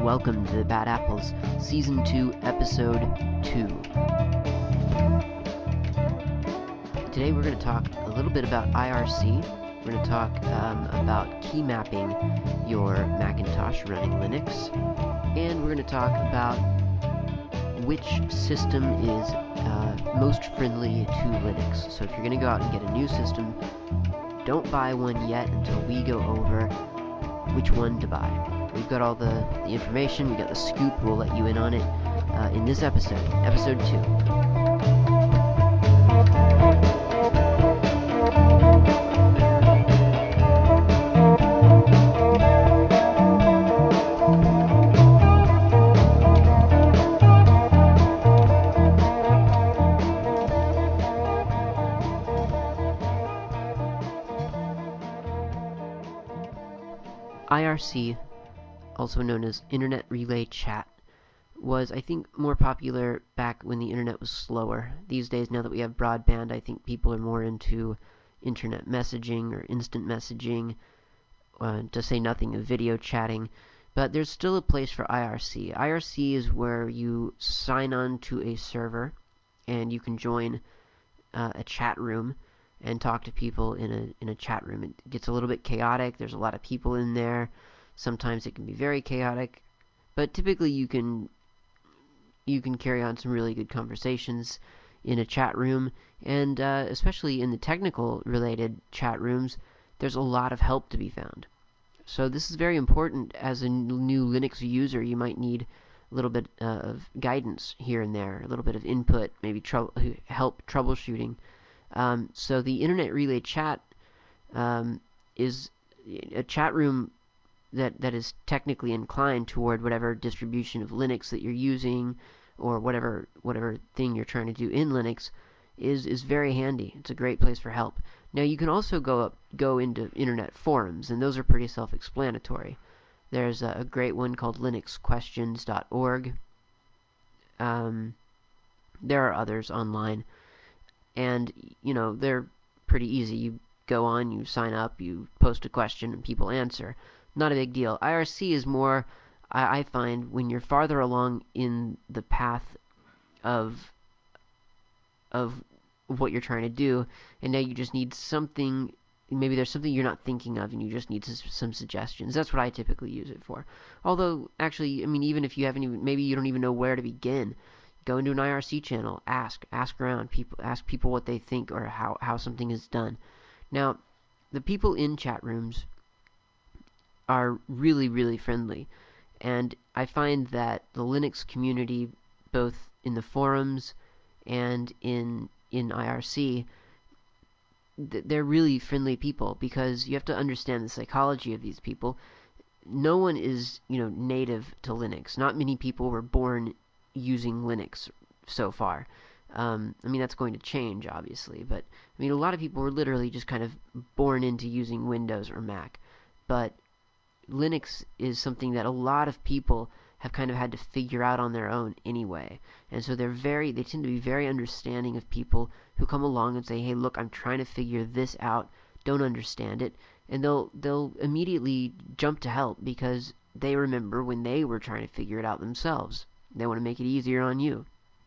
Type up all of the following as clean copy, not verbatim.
Welcome to Bad Apples, Season 2, Episode 2. Today we're going to talk a little bit about IRC. We're going to talk about key mapping your Macintosh running Linux. And we're going to talk about which system is most friendly to Linux. So if you're going to go out and get a new system, don't buy one yet until we go over which one to buy. We've got all the information, we got the scoop, we'll let you in on it in this episode, Episode 2. IRC, also known as Internet Relay Chat, was, I think, more popular back when the internet was slower. These days, now that we have broadband, I think people are more into internet messaging or instant messaging, to say nothing of video chatting. But there's still a place for IRC. IRC is where you sign on to a server and you can join a chat room and talk to people in a chat room. It gets a little bit chaotic. There's a lot of people in there. Sometimes it can be very chaotic, but typically you can carry on some really good conversations in a chat room, and especially in the technical related chat rooms, there's a lot of help to be found. So this is very important. As a new Linux user, you might need a little bit of guidance here and there, a little bit of input, maybe help troubleshooting. So the Internet Relay Chat is a chat room that is technically inclined toward whatever distribution of Linux that you're using, or whatever thing you're trying to do in Linux, is very handy. It's a great place for help. Now you can also go into internet forums, and those are pretty self-explanatory. There's a great one called linuxquestions.org. There are others online, and they're pretty easy. You go on, you sign up, you post a question, and people answer. Not a big deal. IRC is more, I find, when you're farther along in the path of what you're trying to do, and now you just need something. Maybe there's something you're not thinking of, and you just need some suggestions. That's what I typically use it for. Although, actually, I mean, even if you haven't even, maybe you don't even know where to begin, go into an IRC channel, ask around people, ask people what they think or how something is done. Now, the people in chat rooms are really, really friendly. And I find that the Linux community, both in the forums and in IRC, they're really friendly people, because you have to understand the psychology of these people. No one is, native to Linux. Not many people were born using Linux so far. I mean, that's going to change, obviously, but I mean, a lot of people were literally just kind of born into using Windows or Mac. But Linux is something that a lot of people have kind of had to figure out on their own anyway. And so they tend to be very understanding of people who come along and say, "Hey, look, I'm trying to figure this out, don't understand it." And they'll immediately jump to help, because they remember when they were trying to figure it out themselves. They want to make it easier on you.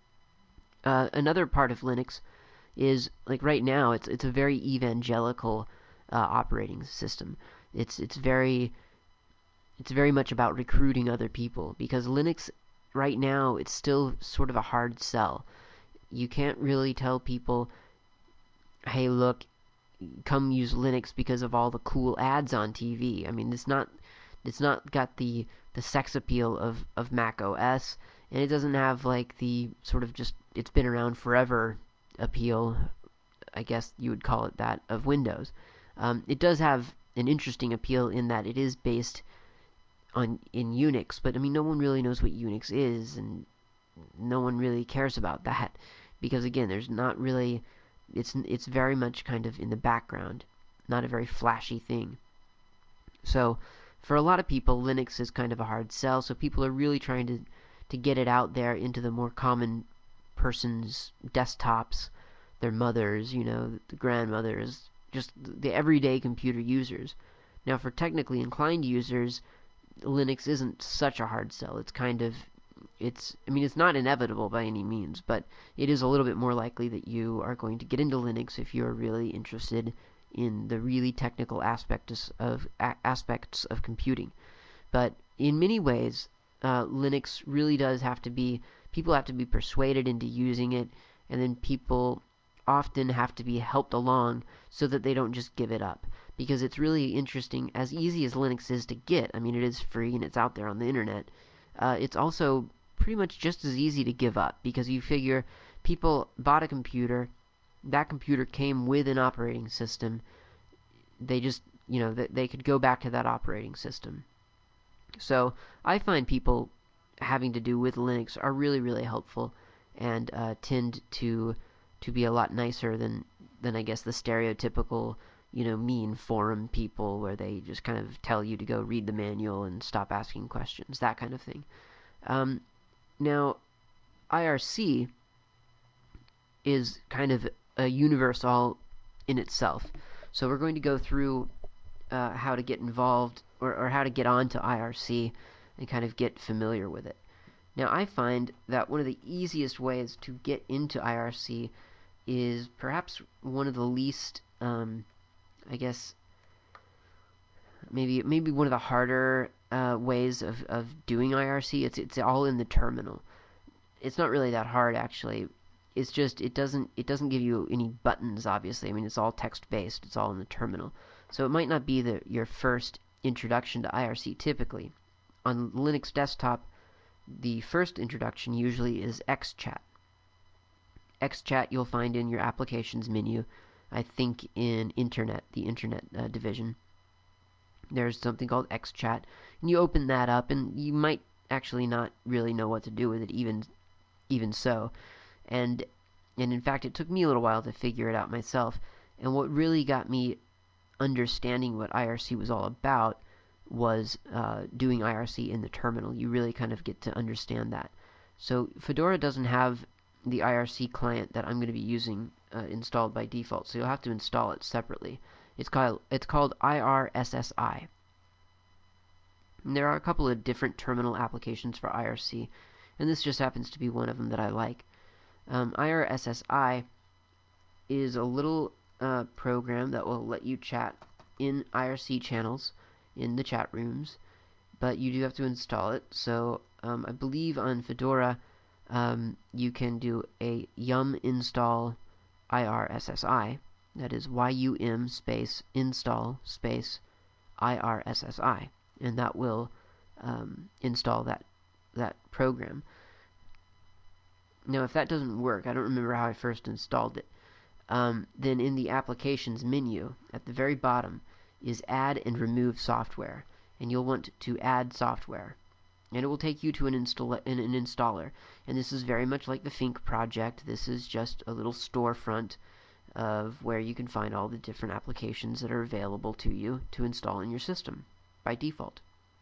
Another part of Linux is, like, right now, it's a very evangelical operating system. It's very much about recruiting other people, because Linux right now, it's still sort of a hard sell. You can't really tell people, "Hey, look, come use Linux because of all the cool ads on TV." I mean, it's not got the sex appeal of Mac OS, and it doesn't have like the sort of just it's been around forever appeal, I guess you would call it that, of Windows. It does have an interesting appeal in that it is based in Unix, but I mean, no one really knows what Unix is, and no one really cares about that, because again, there's not really, it's very much kind of in the background, not a very flashy thing. So for a lot of people, Linux is kind of a hard sell, so people are really trying to get it out there into the more common person's desktops, their mothers, the grandmothers, just the everyday computer users. Now, for technically inclined users, Linux isn't such a hard sell. It's kind of I mean, it's not inevitable by any means, but it is a little bit more likely that you are going to get into Linux if you're really interested in the really technical aspects of computing. But in many ways, Linux really does have to be, people have to be persuaded into using it, and then people often have to be helped along so that they don't just give it up. Because it's really interesting, as easy as Linux is to get, I mean, it is free and it's out there on the internet, it's also pretty much just as easy to give up, because you figure people bought a computer, that computer came with an operating system, they just, they could go back to that operating system. So I find people having to do with Linux are really, really helpful, and tend to be a lot nicer than I guess the stereotypical, mean forum people where they just kind of tell you to go read the manual and stop asking questions, that kind of thing. Um, Now, IRC is kind of a universe all in itself. So we're going to go through how to get involved, or how to get onto IRC and kind of get familiar with it. Now, I find that one of the easiest ways to get into IRC is perhaps one of the least, I guess, maybe one of the harder ways of doing IRC. It's all in the terminal. It's not really that hard, actually. It's just it doesn't give you any buttons, obviously. I mean, it's all text based. It's all in the terminal. So it might not be your first introduction to IRC typically. On Linux desktop, the first introduction usually is XChat. XChat you'll find in your applications menu. I think in the internet division, there's something called XChat, and you open that up, and you might actually not really know what to do with it, even so. And in fact, it took me a little while to figure it out myself. And what really got me understanding what IRC was all about was doing IRC in the terminal. You really kind of get to understand that. So Fedora doesn't have the IRC client that I'm going to be using installed by default, so you'll have to install it separately. It's called IRSSI. And there are a couple of different terminal applications for IRC, and this just happens to be one of them that I like. IRSSI is a little program that will let you chat in IRC channels in the chat rooms, but you do have to install it. So I believe on Fedora you can do a yum install IRSSI. That is yum space install space IRSSI, and that will install that program. Now, if that doesn't work, I don't remember how I first installed it. Then in the applications menu at the very bottom is add and remove software, and you'll want to add software, and it will take you to an installer. And this is very much like the Fink project. This is just a little storefront of where you can find all the different applications that are available to you to install in your system by default.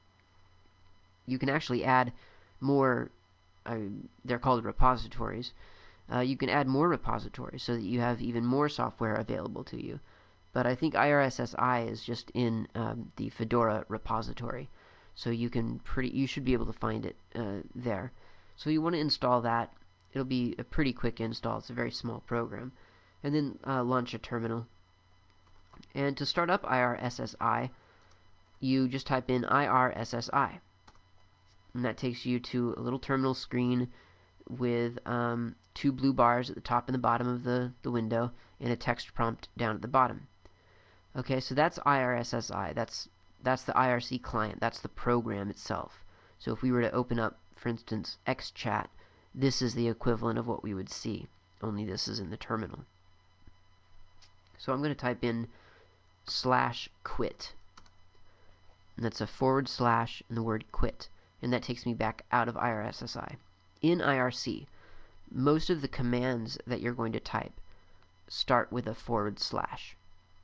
You can actually add more, they're called repositories. You can add more repositories so that you have even more software available to you. But I think IRSSI is just in the Fedora repository, so you should be able to find it there. So you want to install that. It'll be a pretty quick install. It's a very small program. And then launch a terminal. And to start up IRSSI, you just type in IRSSI. And that takes you to a little terminal screen with two blue bars at the top and the bottom of the window, and a text prompt down at the bottom. Okay, so that's IRSSI. That's the IRC client. That's the program itself. So if we were to open up, for instance, XChat, this is the equivalent of what we would see, only this is in the terminal. So I'm going to type in /quit. And that's a / and the word quit. And that takes me back out of IRSSI. In IRC, most of the commands that you're going to type start with a /.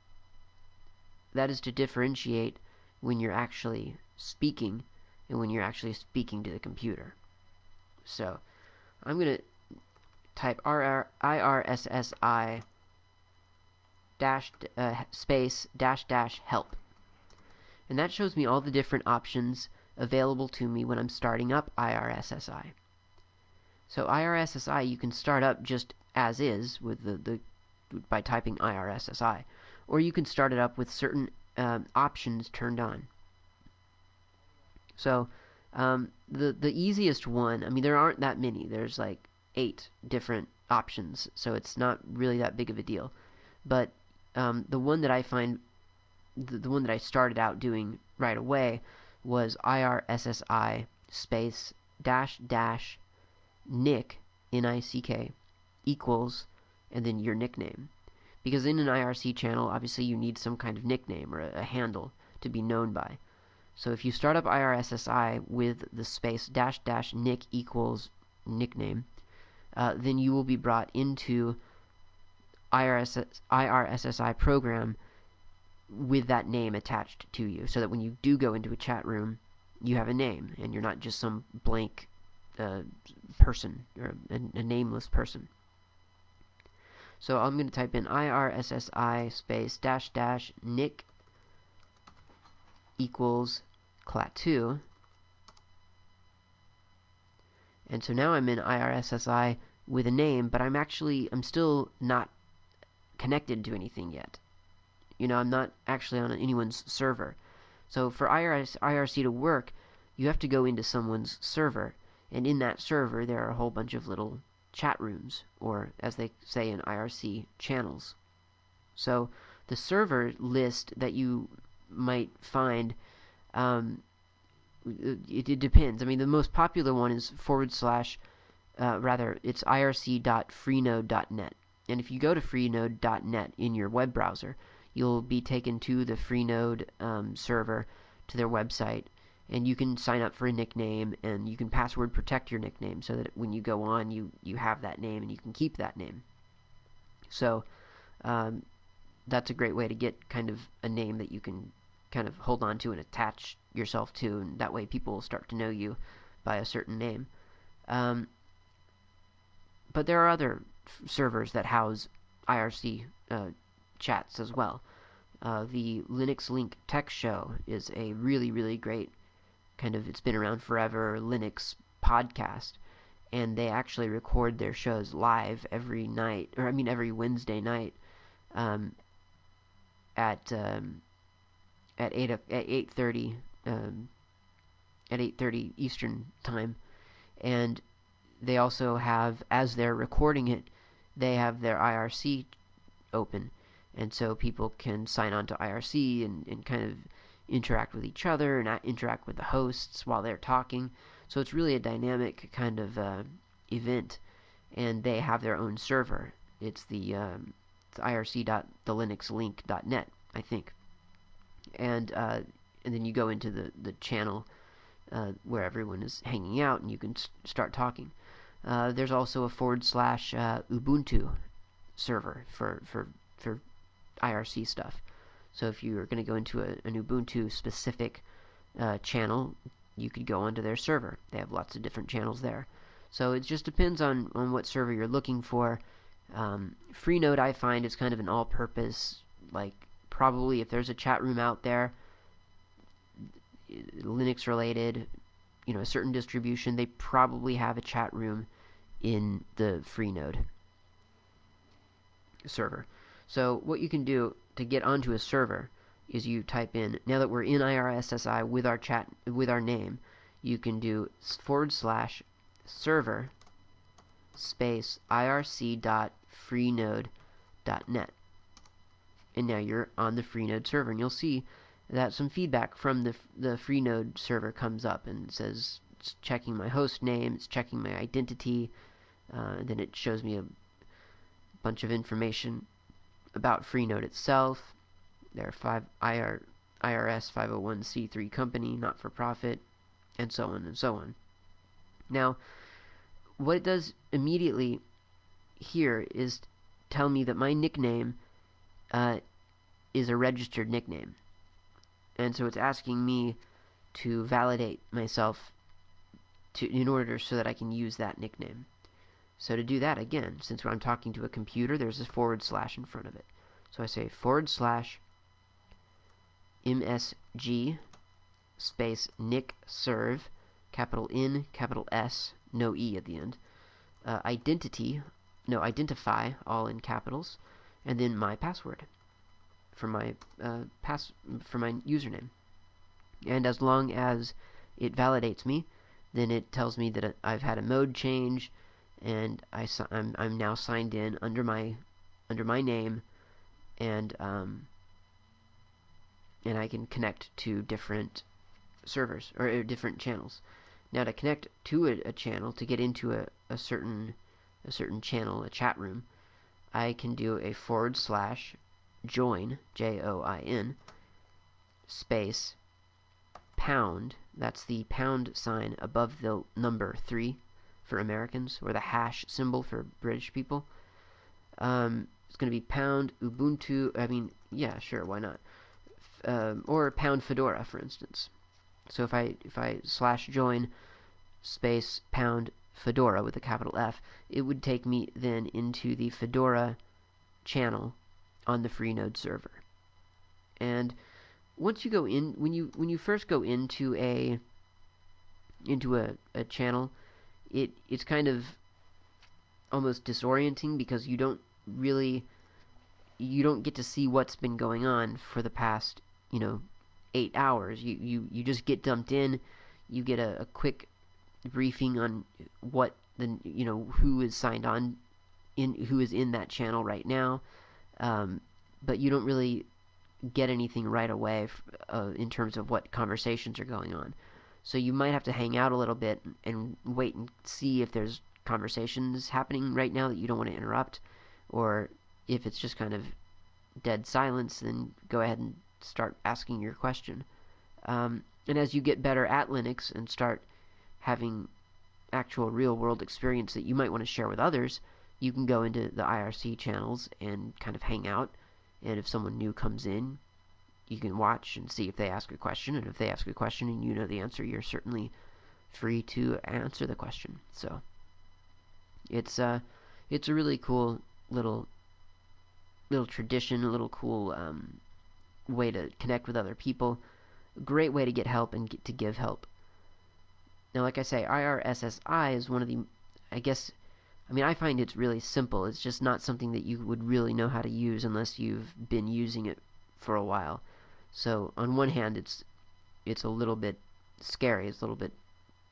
That is to differentiate when you're actually speaking and when you're actually speaking to the computer. So I'm going to type IRSSI space -- help. And that shows me all the different options available to me when I'm starting up IRSSI. So IRSSI you can start up just as is with by typing IRSSI, or you can start it up with certain options turned on. So the easiest one, I mean there aren't that many. There's like 8 different options, so it's not really that big of a deal. But the one that I find, the one that I started out doing right away was IRSSI space dash dash nick, N-I-C-K, equals, and then your nickname. Because in an IRC channel, obviously you need some kind of nickname or a handle to be known by. So if you start up IRSSI with the space dash dash nick equals nickname, then you will be brought into IRSSI program with that name attached to you, so that when you do go into a chat room, you have a name and you're not just some blank person or a nameless person. So I'm going to type in IRSSI space dash dash nick equals clat2. And so now I'm in IRSSI with a name, but I'm still not connected to anything yet. You know, I'm not actually on anyone's server. So for IRC to work, you have to go into someone's server, and in that server there are a whole bunch of little chat rooms, or as they say in IRC, channels. So the server list that you might find, it depends. I mean, the most popular one is it's irc.freenode.net. And if you go to freenode.net in your web browser, you'll be taken to the Freenode server, to their website, and you can sign up for a nickname, and you can password protect your nickname so that when you go on, you have that name and you can keep that name. So that's a great way to get kind of a name that you can kind of hold on to and attach yourself to, and that way people will start to know you by a certain name. But there are other servers that house IRC chats as well. The Linux Link Tech Show is a really, really great it's been around forever, Linux podcast. And they actually record their shows live every night, or I mean every Wednesday night, at 8:30 at 8:30 Eastern time. And they also have, as they're recording it, they have their IRC open, and so people can sign on to IRC and kind of interact with each other and interact with the hosts while they're talking. So it's really a dynamic kind of event, and they have their own server. It's the irc.thelinuxlink.net, I think. And then you go into the channel where everyone is hanging out, and you can start talking. There's also a / Ubuntu server for IRC stuff. So if you're going to go into an Ubuntu specific channel, you could go onto their server. They have lots of different channels there. So it just depends on what server you're looking for. Freenode, I find, is kind of an all-purpose, like probably if there's a chat room out there, Linux related, you know, a certain distribution, they probably have a chat room in the Freenode server. So what you can do to get onto a server is you type in, now that we're in IRSSI with our chat, with our name, you can do /server space irc.freenode.net. And now you're on the Freenode server, and you'll see that some feedback from the Freenode server comes up and says it's checking my host name, it's checking my identity, and then it shows me a bunch of information about Freenode itself. They're IRS 501c3 company, not for profit, and so on and so on. Now, what it does immediately here is tell me that my nickname is a registered nickname. And so it's asking me to validate myself in order so that I can use that nickname. So to do that, again, since I'm talking to a computer, there's a / in front of it. So I say / MSG space nick serve, capital N, capital S, no E at the end, identify, all in capitals, and then my password for my for my username. And as long as it validates me, then it tells me that I've had a mode change, and I'm now signed in under my name, and I can connect to different servers or different channels. Now, to connect to a channel, to get into a certain channel, a chat room, I can do a / join, JOIN, space pound. That's the pound sign above the number 3 for Americans, or the hash symbol for British people. It's going to be pound Ubuntu. I mean, yeah, sure, why not? Or pound Fedora, for instance. So if I / join space pound Fedora with a capital F, it would take me then into the Fedora channel on the Freenode server. And once you go in, when you first go into a channel, it's kind of almost disorienting, because you don't get to see what's been going on for the past 8 hours. You just get dumped in. You get a quick briefing on what who is signed on, who is in that channel right now, but you don't really get anything right away in terms of what conversations are going on. So you might have to hang out a little bit and wait and see if there's conversations happening right now that you don't want to interrupt, or if it's just kind of dead silence, then go ahead and start asking your question. And as you get better at Linux and start having actual real-world experience that you might want to share with others, you can go into the IRC channels and kind of hang out. And if someone new comes in, you can watch and see if they ask a question. And if they ask a question and you know the answer, you're certainly free to answer the question. So it's a really cool little tradition, a little cool way to connect with other people. A great way to get help and to give help. Now, like I say, IRSSI is one of the, I find it's really simple. It's just not something that you would really know how to use unless you've been using it for a while. So, on one hand, it's a little bit scary. It's a little bit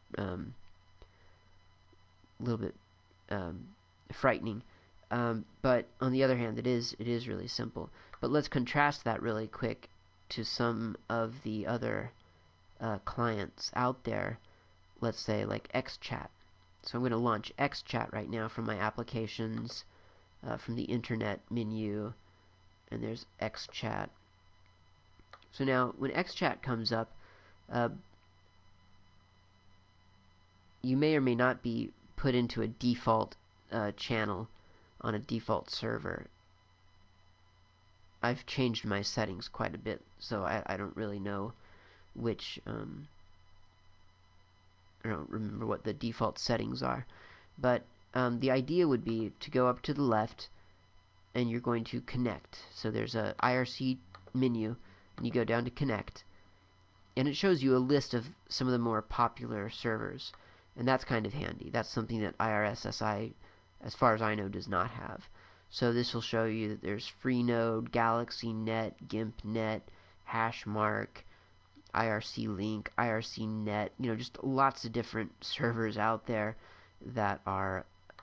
frightening. But on the other hand, it is really simple. But let's contrast that really quick to some of the other clients out there. Let's say like XChat. So I'm going to launch XChat right now from my applications, from the internet menu, and there's XChat. So now when XChat comes up, you may or may not be put into a default channel on a default server. I've changed my settings quite a bit, so I don't really know which I don't remember what the default settings are, but the idea would be to go up to the left, and you're going to connect. So there's a IRC menu, and you go down to connect, and it shows you a list of some of the more popular servers, and that's kind of handy. That's something that IRSSI, as far as I know, does not have. So this will show you that there's Freenode, GalaxyNet, GimpNet, Hashmark, IRC Link, IRC Net, just lots of different servers out there that are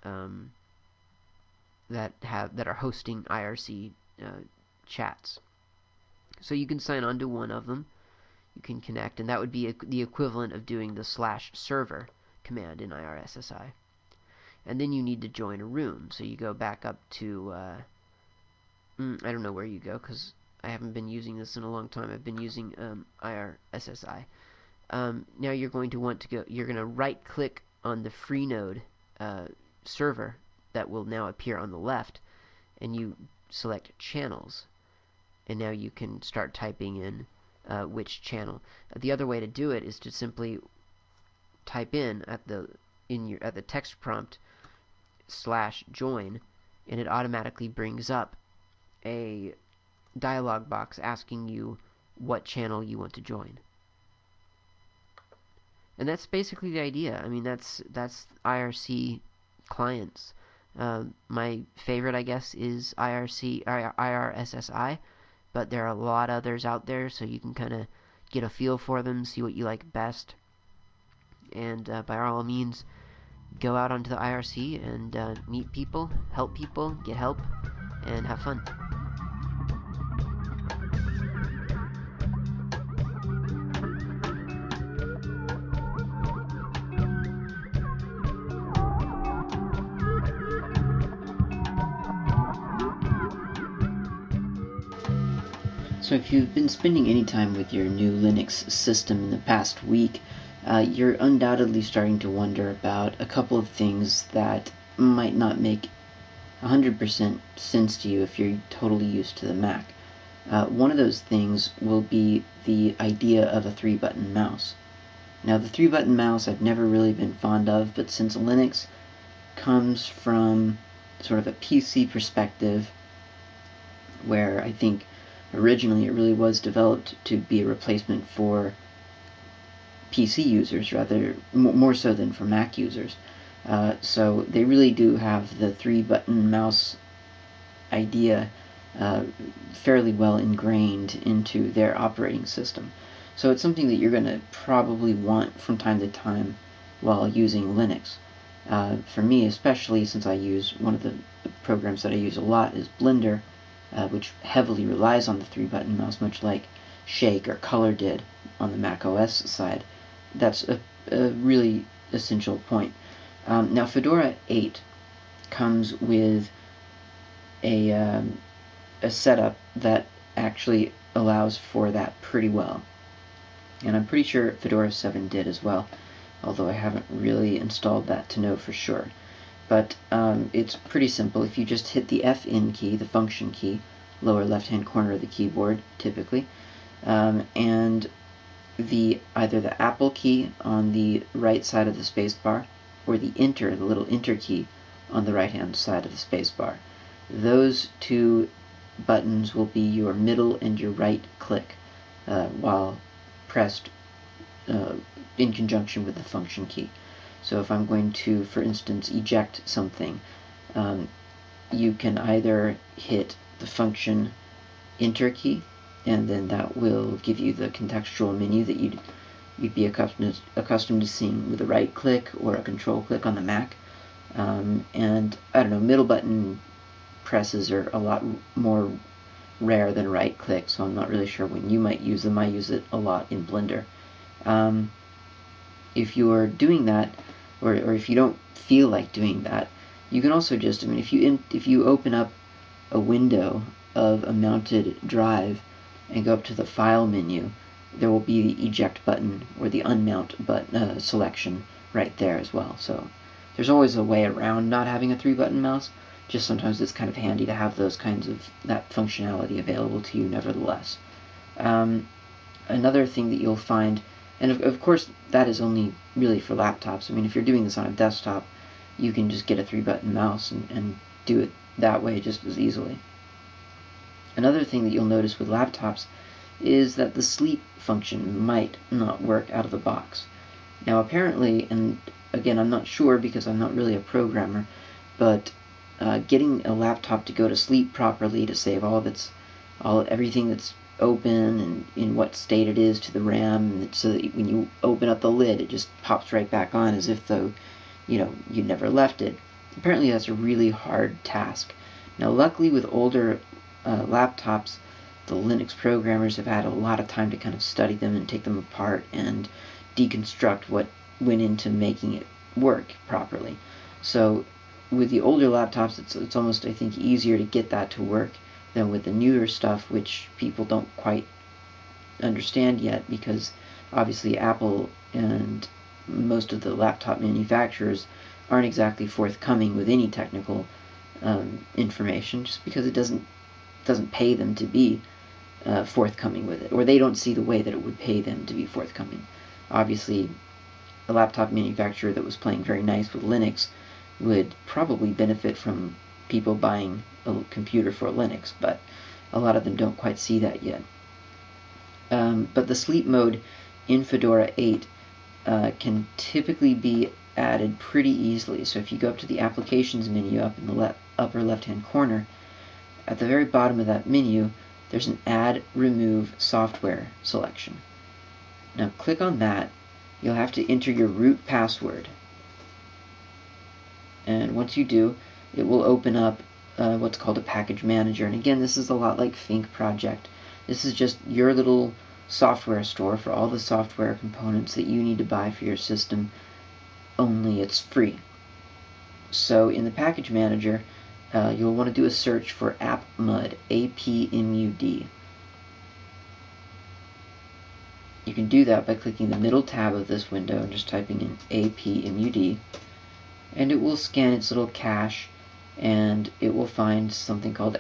that are hosting IRC chats. So you can sign on to one of them. You can connect, and that would be the equivalent of doing the /server command in IRSSI. And then you need to join a room. So you go back up to I don't know where you go, because I haven't been using this in a long time. I've been using IRSSI. Now you're going to want to go, you're going to right click on the Freenode server that will now appear on the left, and you select channels, and now you can start typing in which channel. The other way to do it is to simply type in at the text prompt /join, and it automatically brings up a dialog box asking you what channel you want to join. And that's basically the idea. I mean, that's IRC clients. My favorite, I guess, is IRSSI, but there are a lot others out there, so you can kind of get a feel for them, see what you like best, and by all means, go out onto the IRC and meet people, help people, get help, and have fun. So if you've been spending any time with your new Linux system in the past week, you're undoubtedly starting to wonder about a couple of things that might not make 100% sense to you if you're totally used to the Mac. One of those things will be the idea of a 3-button mouse. Now, the 3-button mouse I've never really been fond of, but since Linux comes from sort of a PC perspective, where I think originally it really was developed to be a replacement for PC users, rather more so than for Mac users. So they really do have the 3-button mouse idea uh, fairly well ingrained into their operating system. So it's something that you're going to probably want from time to time while using Linux. For me, especially since I use one of the programs that I use a lot is Blender, which heavily relies on the 3-button mouse, much like Shake or Color did on the Mac OS side. That's a really essential point. Now, Fedora 8 comes with a setup that actually allows for that pretty well. And I'm pretty sure Fedora 7 did as well, although I haven't really installed that to know for sure. But it's pretty simple. If you just hit the Fn key, the function key, lower left-hand corner of the keyboard, typically, and either the Apple key on the right side of the spacebar, or the little enter key on the right-hand side of the spacebar. Those two buttons will be your middle and your right click while pressed in conjunction with the function key. So if I'm going to, for instance, eject something, you can either hit the function enter key, and then that will give you the contextual menu that you'd be accustomed to seeing with a right click or a control click on the Mac. And I don't know, middle button presses are a lot more rare than right click, so I'm not really sure when you might use them. I use it a lot in Blender. If you are doing that, or if you don't feel like doing that, you can also just, I mean, if you open up a window of a mounted drive and go up to the File menu, there will be the eject button or the unmount button selection right there as well. So there's always a way around not having a 3-button mouse. Just sometimes it's kind of handy to have that functionality available to you nevertheless. Another thing that you'll find, and of course that is only really for laptops. I mean, if you're doing this on a desktop, you can just get a 3-button mouse and do it that way just as easily. Another thing that you'll notice with laptops is that the sleep function might not work out of the box. Now apparently, and again I'm not sure because I'm not really a programmer, but getting a laptop to go to sleep properly, to save everything that's open and in what state it is to the RAM, so that when you open up the lid it just pops right back on as if though you never left it. Apparently that's a really hard task. Now luckily with older laptops, the Linux programmers have had a lot of time to kind of study them and take them apart and deconstruct what went into making it work properly. So with the older laptops, it's almost, I think, easier to get that to work than with the newer stuff, which people don't quite understand yet, because obviously Apple and most of the laptop manufacturers aren't exactly forthcoming with any technical information, just because it doesn't pay them to be forthcoming with it, or they don't see the way that it would pay them to be forthcoming. Obviously, a laptop manufacturer that was playing very nice with Linux would probably benefit from people buying a computer for Linux, but a lot of them don't quite see that yet. But the sleep mode in Fedora 8 can typically be added pretty easily. So if you go up to the Applications menu up in the upper left-hand corner, at the very bottom of that menu, there's an Add Remove Software selection. Now click on that. You'll have to enter your root password. And once you do, it will open up what's called a package manager. And again, this is a lot like Think Project. This is just your little software store for all the software components that you need to buy for your system, only it's free. So in the package manager, you'll want to do a search for AppMud, APMUD. You can do that by clicking the middle tab of this window and just typing in APMUD, and it will scan its little cache, and it will find something called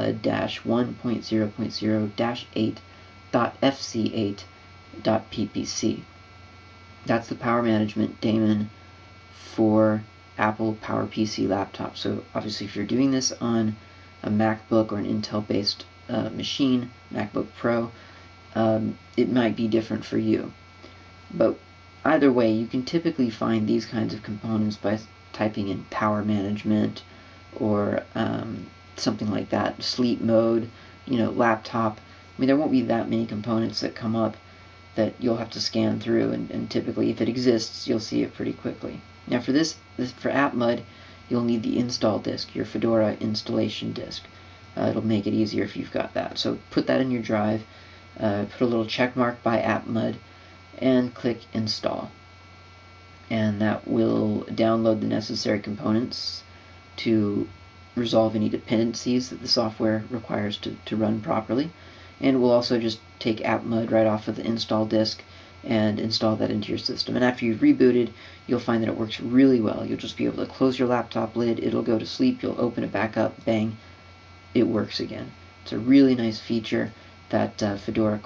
appmud-1.0.0-8.fc8.ppc. That's the power management daemon for Apple PowerPC laptop. So obviously if you're doing this on a MacBook or an Intel-based machine, MacBook Pro, it might be different for you. But either way, you can typically find these kinds of components by typing in power management or something like that, sleep mode, laptop. I mean, there won't be that many components that come up that you'll have to scan through, and typically if it exists, you'll see it pretty quickly. Now for for AppMud, you'll need the install disk, your Fedora installation disk. It'll make it easier if you've got that. So put that in your drive, put a little check mark by AppMud, and click install. And that will download the necessary components to resolve any dependencies that the software requires to run properly. And we'll also just take AppMud right off of the install disk and install that into your system. And after you've rebooted, you'll find that it works really well. You'll just be able to close your laptop lid, it'll go to sleep, you'll open it back up, bang, it works again. It's a really nice feature that Fedora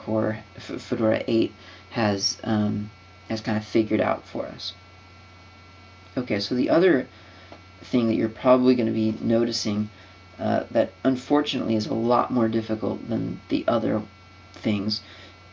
8 has kind of figured out for us. Okay, so the other thing that you're probably going to be noticing that unfortunately is a lot more difficult than the other things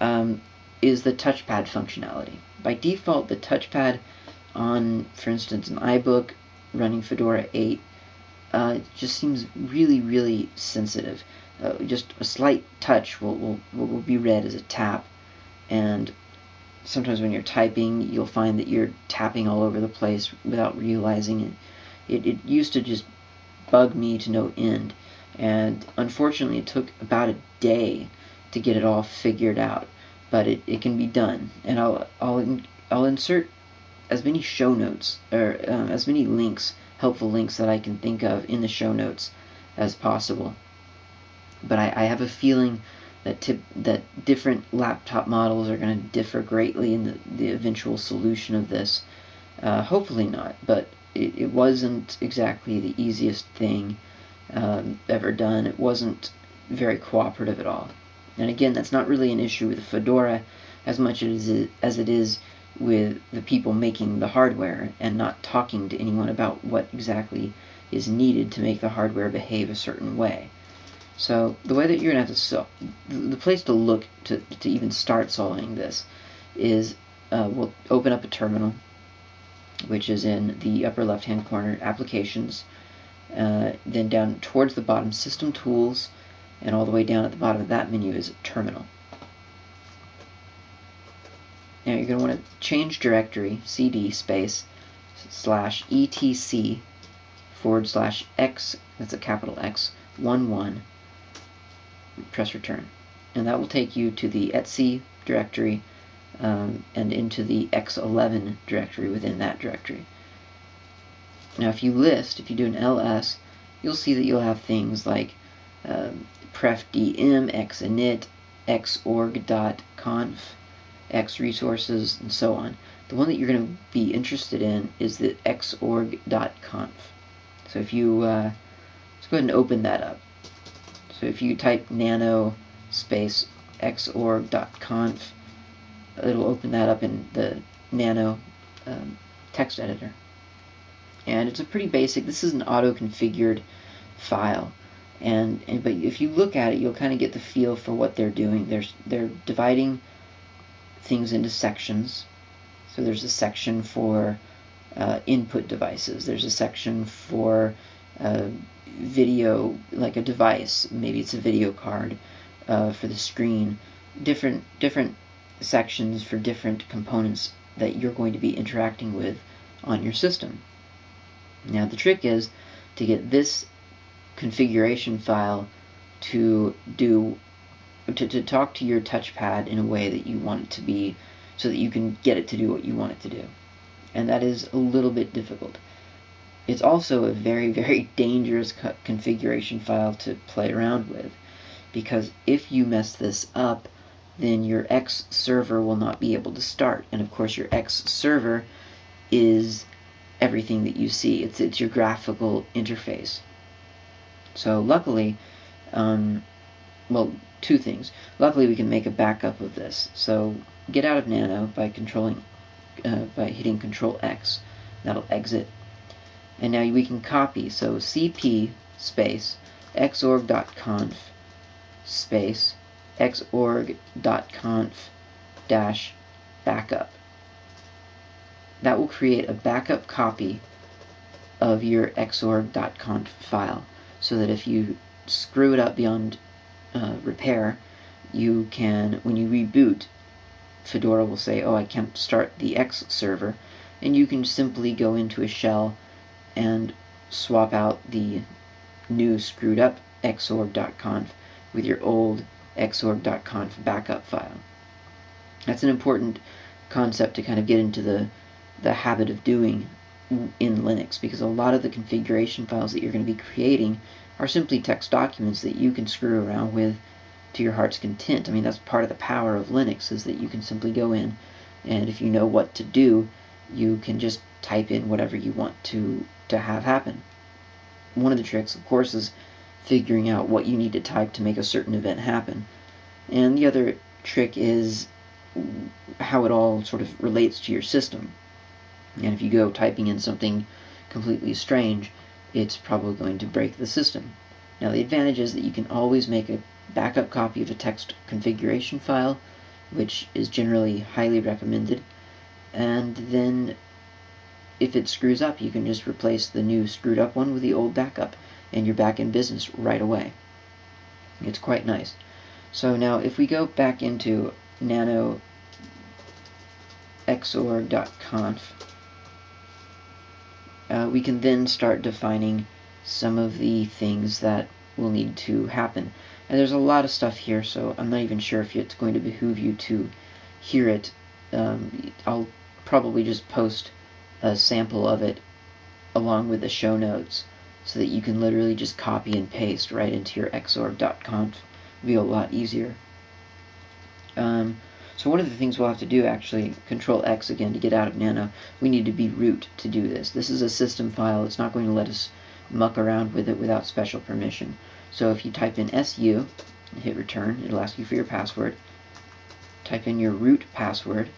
is the touchpad functionality. By default, the touchpad on, for instance, an iBook running Fedora 8 just seems really, really sensitive. Just a slight touch will be read as a tap, and sometimes when you're typing, you'll find that you're tapping all over the place without realizing it. It used to just bug me to no end, and unfortunately it took about a day to get it all figured out, but it can be done. And I'll insert as many show notes, or as many links, helpful links that I can think of in the show notes as possible. But I have a feeling that different laptop models are going to differ greatly in the eventual solution of this. Hopefully not, but it wasn't exactly the easiest thing ever done. It wasn't very cooperative at all. And again, that's not really an issue with Fedora as much as it is with the people making the hardware and not talking to anyone about what exactly is needed to make the hardware behave a certain way. So the way that you're going to have to the place to look to even start solving this is we'll open up a terminal, which is in the upper left hand corner, Applications, then down towards the bottom, System Tools, and all the way down at the bottom of that menu is Terminal. Now you're going to want to change directory, cd space /etc /x, that's a capital X, 11, press return. And that will take you to the etc directory and into the x11 directory within that directory. Now if you do an ls, you'll see that you'll have things like prefdm, xinit, xorg.conf, xresources, and so on. The one that you're going to be interested in is the xorg.conf. So if you, let's go ahead and open that up. So if you type nano space xorg.conf, it'll open that up in the nano text editor. And it's a pretty basic, this is an auto-configured file. But if you look at it, you'll kind of get the feel for what they're doing. They're dividing things into sections. So there's a section for input devices. There's a section for video, like a device. Maybe it's a video card for the screen. Different sections for different components that you're going to be interacting with on your system. Now the trick is to get this configuration file to talk to your touchpad in a way that you want it to be, so that you can get it to do what you want it to do. And that is a little bit difficult. It's also a very, very dangerous configuration file to play around with, because if you mess this up, then your X server will not be able to start. And of course your X server is everything that you see. It's your graphical interface. So luckily, well, two things. Luckily we can make a backup of this. So get out of Nano by hitting Control X. That'll exit. And now we can copy. So cp space xorg.conf space xorg.conf dash backup. That will create a backup copy of your xorg.conf file, so that if you screw it up beyond repair, you can, when you reboot, Fedora will say, oh, I can't start the X server, and you can simply go into a shell and swap out the new screwed up xorg.conf with your old xorg.conf backup file. That's an important concept to kind of get into the habit of doing in Linux, because a lot of the configuration files that you're going to be creating are simply text documents that you can screw around with to your heart's content. I mean, that's part of the power of Linux, is that you can simply go in, and if you know what to do, you can just type in whatever you want to have happen. One of the tricks, of course, is figuring out what you need to type to make a certain event happen. And the other trick is how it all sort of relates to your system. And if you go typing in something completely strange, it's probably going to break the system. Now the advantage is that you can always make a backup copy of a text configuration file, which is generally highly recommended, and then if it screws up, you can just replace the new screwed up one with the old backup, and you're back in business right away. It's quite nice. So now if we go back into nano xorg.conf, we can then start defining some of the things that will need to happen. And there's a lot of stuff here, so I'm not even sure if it's going to behoove you to hear it. I'll probably just post a sample of it along with the show notes, so that you can literally just copy and paste right into your xorg.conf. It'll be a lot easier. So one of the things we'll have to do, actually, Control X again to get out of Nano, we need to be root to do this. This is a system file. It's not going to let us muck around with it without special permission. So if you type in SU and hit return, it'll ask you for your password. Type in your root password,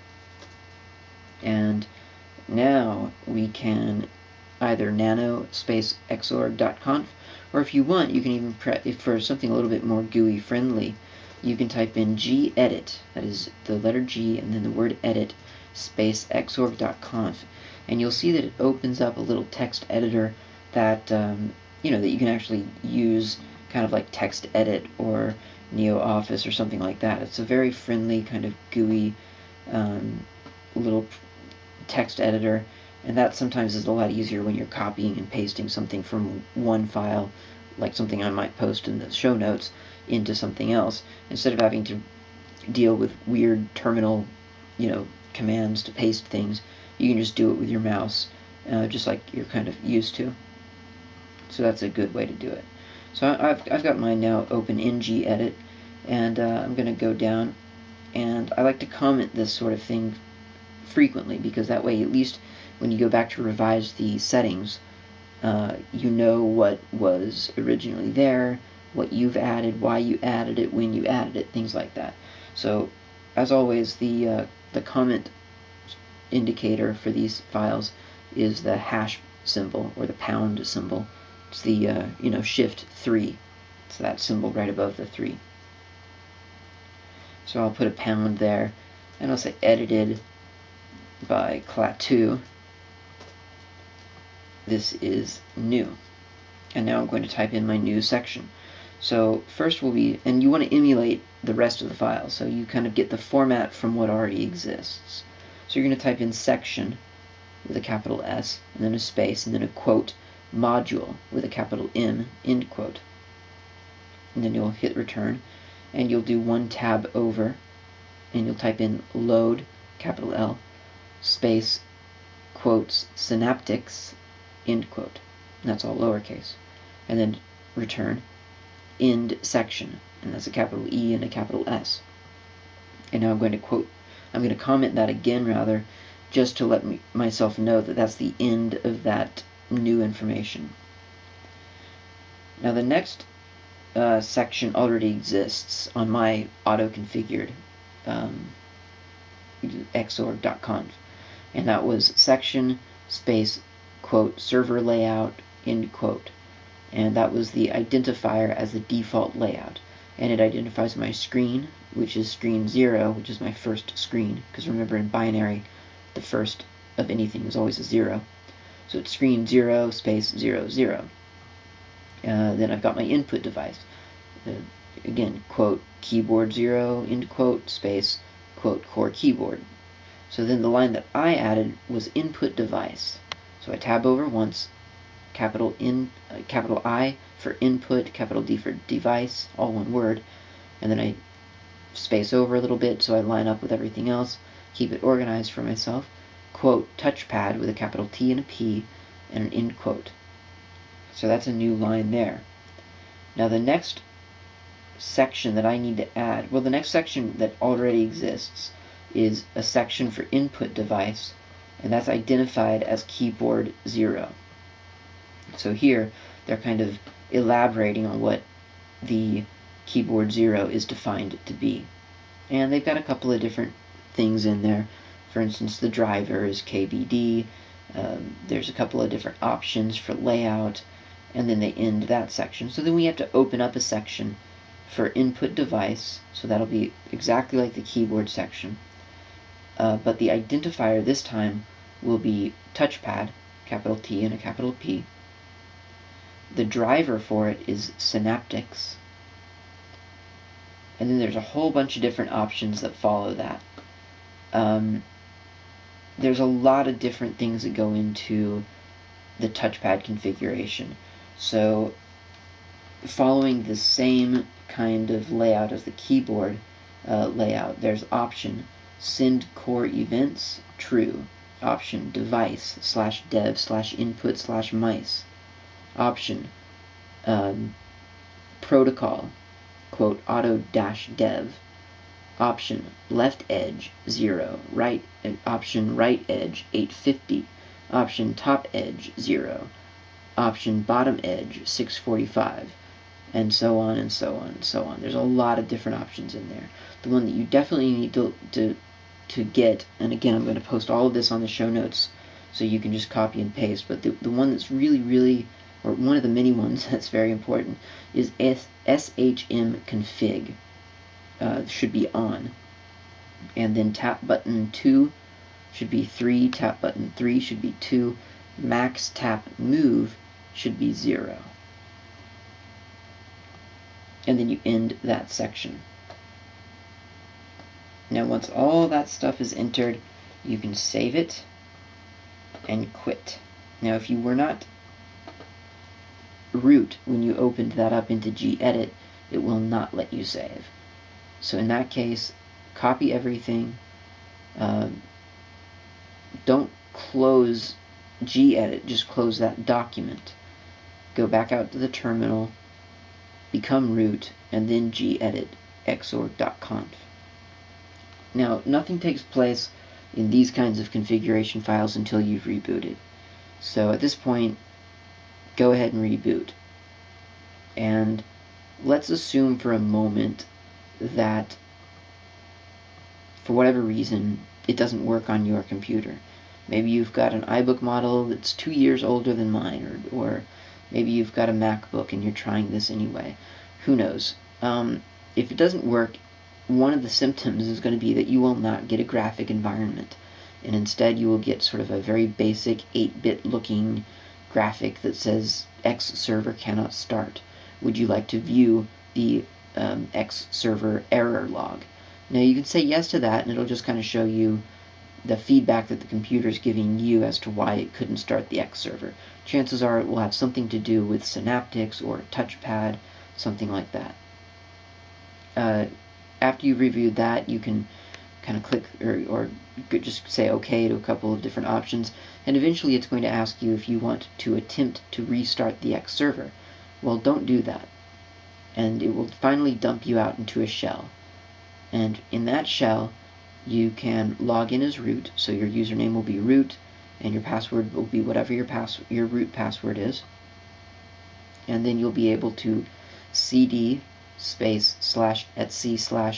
and now we can either nano space xorg.conf, or if you want, you can even if for something a little bit more GUI friendly, you can type in gedit, that is the letter G and then the word edit, space xorg.conf, and you'll see that it opens up a little text editor that that you can actually use, kind of like Text Edit or NeoOffice or something like that. It's a very friendly kind of GUI little text editor, and that sometimes is a lot easier when you're copying and pasting something from one file, like something I might post in the show notes, into something else, instead of having to deal with weird terminal commands to paste things. You can just do it with your mouse, just like you're kind of used to. So that's a good way to do it. So I've got mine now open in gedit, and I'm going to go down, and I like to comment this sort of thing frequently, because that way, at least when you go back to revise the settings, you know what was originally there, what you've added, why you added it, when you added it, things like that. So as always, the comment indicator for these files is the hash symbol, or the pound symbol. It's the shift 3. It's that symbol right above the 3. So I'll put a pound there, and I'll say edited by Klaatu. This is new. And now I'm going to type in my new section. So first will be, and you want to emulate the rest of the file, so you kind of get the format from what already exists. So you're going to type in section with a capital S, and then a space, and then a quote, module with a capital M, end quote. And then you'll hit return, and you'll do one tab over, and you'll type in load, capital L, space, quotes, synaptics, end quote. And that's all lowercase. And then return, end section, and that's a capital E and a capital S. And now I'm going to comment that again rather, just to let myself know that that's the end of that new information. Now the next section already exists on my auto-configured xorg.conf, and that was section space quote server layout end quote, and that was the identifier as the default layout, and it identifies my screen, which is screen 0, which is my first screen, because remember in binary the first of anything is always a 0, so it's screen 0 space 0 0. Then I've got my input device, again quote keyboard 0 end quote space quote core keyboard. So then the line that I added was input device, so I tab over once, capital I for input, capital D for device, all one word, and then I space over a little bit so I line up with everything else, keep it organized for myself, quote touchpad with a capital T and a P and an end quote. So that's a new line there. Now the next section that I need to add, well, the next section that already exists is a section for input device, and that's identified as keyboard 0. So here they're kind of elaborating on what the keyboard 0 is defined to be. And they've got a couple of different things in there. For instance, the driver is KBD. There's a couple of different options for layout, and then they end that section. So then we have to open up a section for input device, so that'll be exactly like the keyboard section. But the identifier this time will be touchpad, capital T and a capital P. The driver for it is Synaptics. And then there's a whole bunch of different options that follow that. There's a lot of different things that go into the touchpad configuration. So following the same kind of layout as the keyboard layout, there's option send core events true, option device /dev /input /mice, option protocol quote auto-dev, option left edge 0, option right edge 850, option top edge 0, option bottom edge 645, and so on and so on and so on. There's a lot of different options in there. The one that you definitely need to get, and again I'm going to post all of this on the show notes so you can just copy and paste, but the one that's really, or one of the many ones that's very important, is SHM config. Should be on, and then tap button 2 should be 3, tap button 3 should be 2, max tap move should be 0. And then you end that section. Now once all that stuff is entered, you can save it and quit. Now if you were not root when you opened that up into gedit, it will not let you save. So in that case, copy everything. Don't close gedit, just close that document. Go back out to the terminal, become root, and then gedit xorg.conf. Now, nothing takes place in these kinds of configuration files until you've rebooted. So at this point, go ahead and reboot. And let's assume for a moment that for whatever reason it doesn't work on your computer. Maybe you've got an iBook model that's 2 years older than mine, or maybe you've got a MacBook and you're trying this anyway. Who knows? If it doesn't work, one of the symptoms is going to be that you will not get a graphic environment. and instead you will get sort of a very basic 8-bit looking graphic that says X server cannot start. Would you like to view the X server error log? Now you can say yes to that, and it'll just kind of show you the feedback that the computer is giving you as to why it couldn't start the X server. Chances are it will have something to do with Synaptics or touchpad, something like that. After you've reviewed that, you can kind of click or just say OK to a couple of different options, and eventually it's going to ask you if you want to attempt to restart the X server. Well, don't do that, and it will finally dump you out into a shell. And in that shell, you can log in as root, so your username will be root, and your password will be whatever your root password is. And then you'll be able to cd space /etc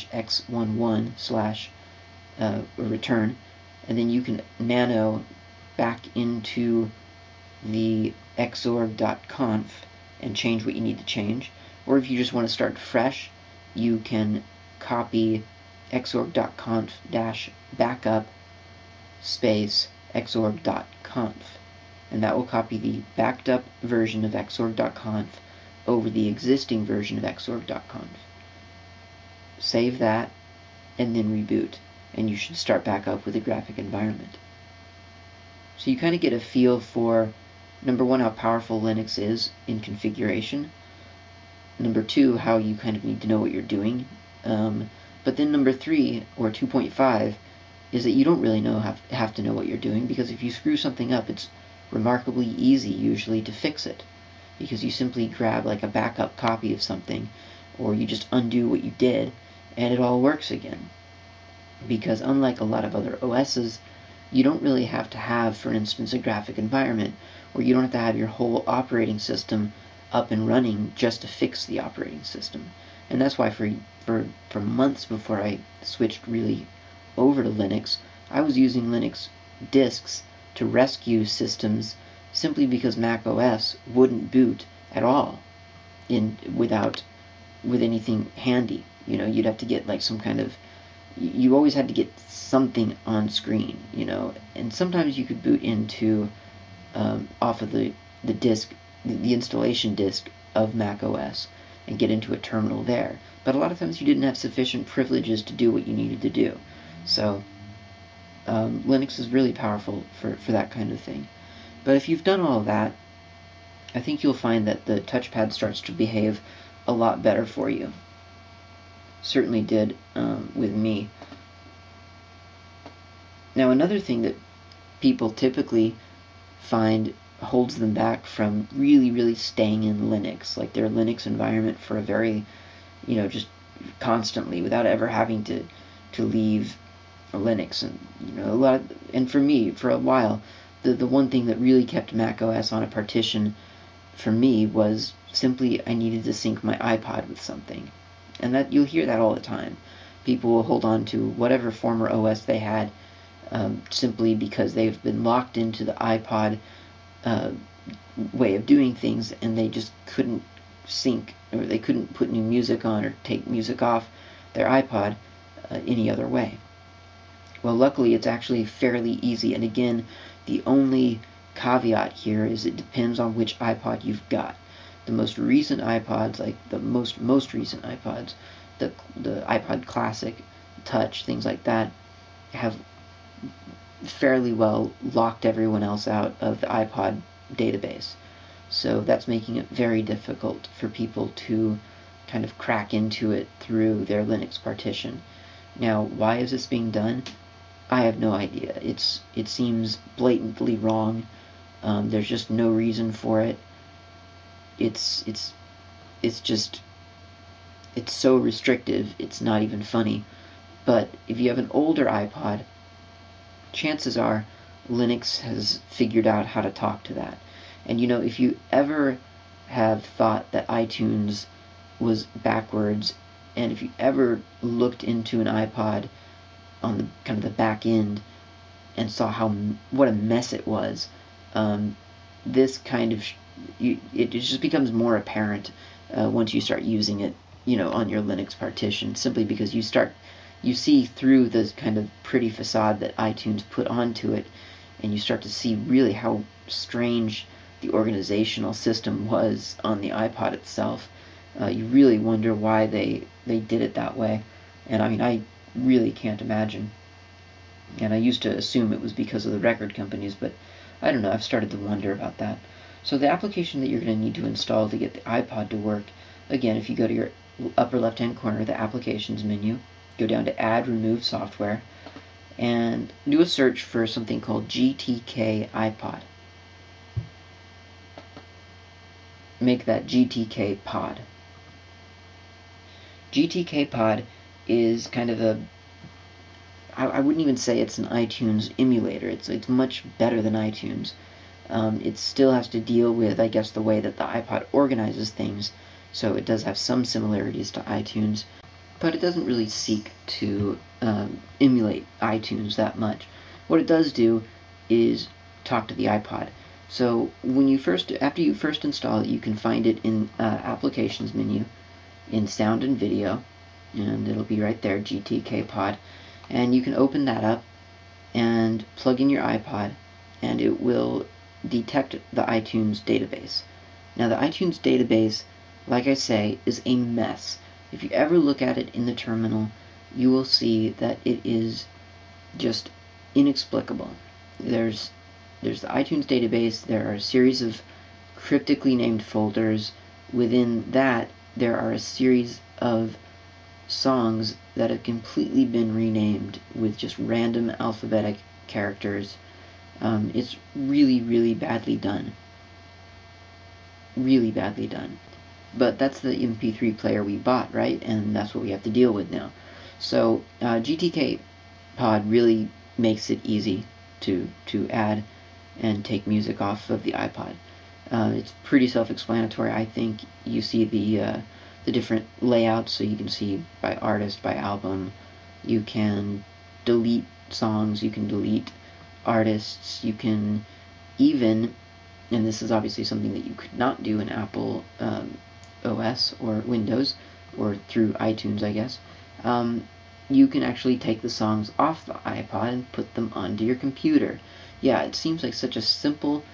/x11 return, and then you can nano back into the xorg.conf and change what you need to change. Or if you just want to start fresh, you can copy xorg.conf-backup space xorg.conf, and that will copy the backed up version of xorg.conf over the existing version of xorg.conf. Save that and then reboot, and you should start back up with a graphic environment. So you kind of get a feel for, number one, how powerful Linux is in configuration. Number two, how you kind of need to know what you're doing. But then number three, or 2.5, is that you don't really have to know what you're doing, because if you screw something up, it's remarkably easy usually to fix it, because you simply grab like a backup copy of something, or you just undo what you did, and it all works again. Because unlike a lot of other OSs, you don't really have to have, for instance, a graphic environment, or you don't have to have your whole operating system up and running just to fix the operating system. And that's why for months before I switched really over to Linux, I was using Linux disks to rescue systems simply because Mac OS wouldn't boot at all with anything handy. You'd have to get like some kind of, you always had to get something on screen, and sometimes you could boot into off of the disk, the installation disk of Mac OS, and get into a terminal there. But a lot of times you didn't have sufficient privileges to do what you needed to do. So Linux is really powerful for that kind of thing. But if you've done all of that, I think you'll find that the touchpad starts to behave a lot better for you. Certainly did with me. Now, another thing that people typically find holds them back from really, really staying in Linux, like their Linux environment for a very, just constantly without ever having to leave Linux. And and for me, for a while, the one thing that really kept Mac OS on a partition for me was simply I needed to sync my iPod with something. And that you'll hear that all the time. People will hold on to whatever former OS they had simply because they've been locked into the iPod way of doing things, and they just couldn't sync, or they couldn't put new music on or take music off their iPod any other way. Well, luckily it's actually fairly easy, and again, the only caveat here is it depends on which iPod you've got. The most recent iPods, like the most recent iPods, the iPod Classic, Touch, things like that, have fairly well locked everyone else out of the iPod database. So that's making it very difficult for people to kind of crack into it through their Linux partition. Now, why is this being done? I have no idea. It seems blatantly wrong. There's just no reason for it. It's so restrictive. It's not even funny. But if you have an older iPod, chances are Linux has figured out how to talk to that. And if you ever have thought that iTunes was backwards, and if you ever looked into an iPod on the kind of the back end and saw what a mess it was, this kind of it just becomes more apparent once you start using it, on your Linux partition, simply because you start you see through the kind of pretty facade that iTunes put onto it, and you start to see really how strange the organizational system was on the iPod itself. You really wonder why they did it that way. And I mean, I really can't imagine. And I used to assume it was because of the record companies, but I don't know, I've started to wonder about that. So the application that you're going to need to install to get the iPod to work, again, if you go to your upper left-hand corner, the Applications menu, go down to Add Remove Software, and do a search for something called GTK iPod. Make that GTK Pod. GTK Pod is kind of a, I wouldn't even say it's an iTunes emulator. It's much better than iTunes. It still has to deal with, I guess, the way that the iPod organizes things, so it does have some similarities to iTunes, but it doesn't really seek to emulate iTunes that much. What it does do is talk to the iPod. So after you first install it, you can find it in Applications menu, in Sound and Video, and it'll be right there, GTK Pod, and you can open that up and plug in your iPod, and it will detect the iTunes database. Now the iTunes database, like I say, is a mess. If you ever look at it in the terminal, you will see that it is just inexplicable. There's the iTunes database, there are a series of cryptically named folders. Within that, there are a series of songs that have completely been renamed with just random alphabetic characters. It's really, really badly done. Really badly done. But that's the MP3 player we bought, right? And that's what we have to deal with now. So GTK Pod really makes it easy to add and take music off of the iPod. It's pretty self-explanatory. I think you see the different layouts, so you can see by artist, by album. You can delete songs, you can delete artists, you can even, and this is obviously something that you could not do in Apple OS or Windows, or through iTunes, I guess, you can actually take the songs off the iPod and put them onto your computer. Yeah, it seems like such a simple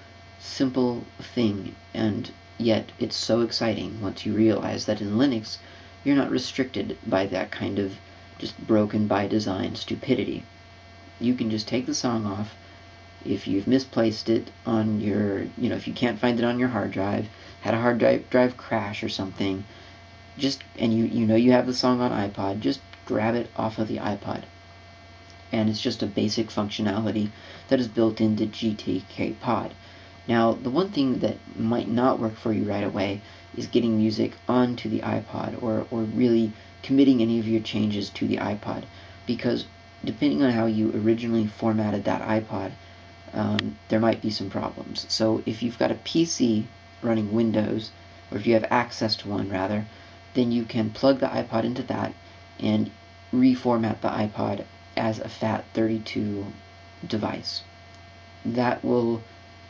thing, and yet it's so exciting once you realize that in Linux, you're not restricted by that kind of just broken by design stupidity. You can just take the song off. If you've misplaced it on your, if you can't find it on your hard drive, had a hard drive crash or something, and you know you have the song on iPod, just grab it off of the iPod. And it's just a basic functionality that is built into GTK Pod. Now, the one thing that might not work for you right away is getting music onto the iPod, or really committing any of your changes to the iPod, because depending on how you originally formatted that iPod, there might be some problems. So if you've got a PC running Windows, or if you have access to one rather, then you can plug the iPod into that and reformat the iPod as a FAT32 device. That will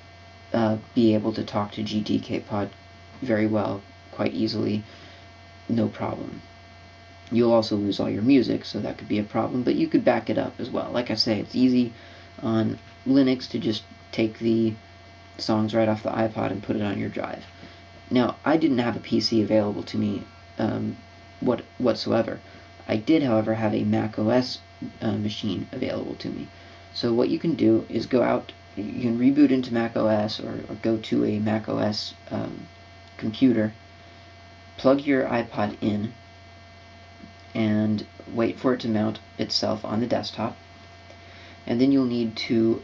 be able to talk to GTK Pod very well, quite easily, no problem. You'll also lose all your music, so that could be a problem, but you could back it up as well. Like I say, it's easy on Linux to just take the songs right off the iPod and put it on your drive. Now, I didn't have a PC available to me whatsoever. I did, however, have a Mac OS machine available to me. So what you can do is go out, you can reboot into Mac OS, or go to a Mac OS computer, plug your iPod in, and wait for it to mount itself on the desktop. And then you'll need to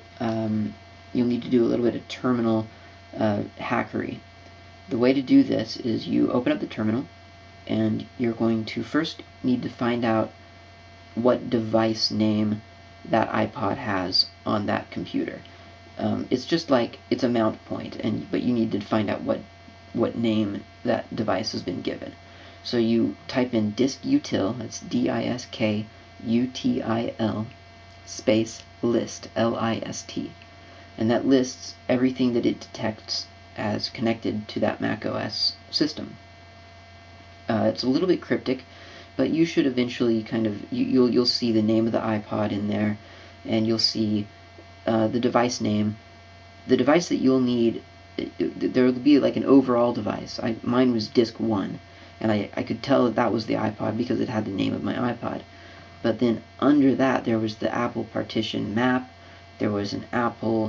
do a little bit of terminal hackery. The way to do this is you open up the terminal, and you're going to first need to find out what device name that iPod has on that computer. It's just like it's a mount point, but you need to find out what name that device has been given. So you type in diskutil, that's DISKUTIL, space list, LIST, and that lists everything that it detects as connected to that Mac OS system. It's a little bit cryptic, but you should eventually kind of you'll see the name of the iPod in there, and you'll see the device name. The device that you'll need, there will be like an overall device. Mine was Disk 1, and I could tell that was the iPod because it had the name of my iPod. But then under that there was the Apple partition map, there was an Apple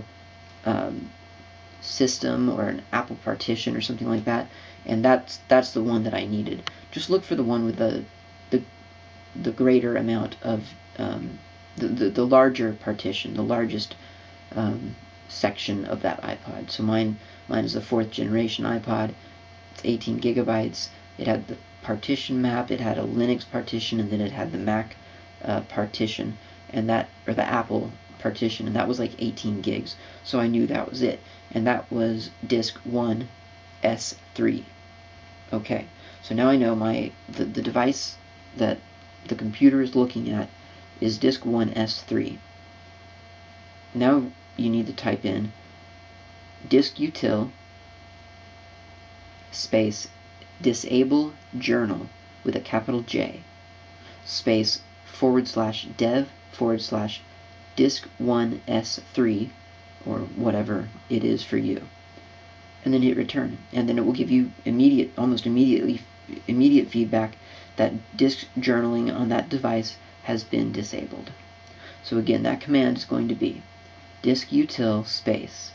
system or an Apple partition or something like that, and that's the one that I needed. Just look for the one with the greater amount of the larger partition, the largest section of that iPod. So mine is the 4th generation iPod. It's 18 gigabytes. It had the partition map, it had a Linux partition, and then it had the Mac partition, and that, or the Apple partition, and that was like 18 gigs. So I knew that was it, and that was Disk 1 S3. Okay, so now I know the device that the computer is looking at is Disk 1 S3. Now you need to type in diskutil space disable journal with a capital J space /dev /disk1s3 or whatever it is for you, and then hit return, and then it will give you almost immediate feedback that disk journaling on that device has been disabled. So again, that command is going to be diskutil space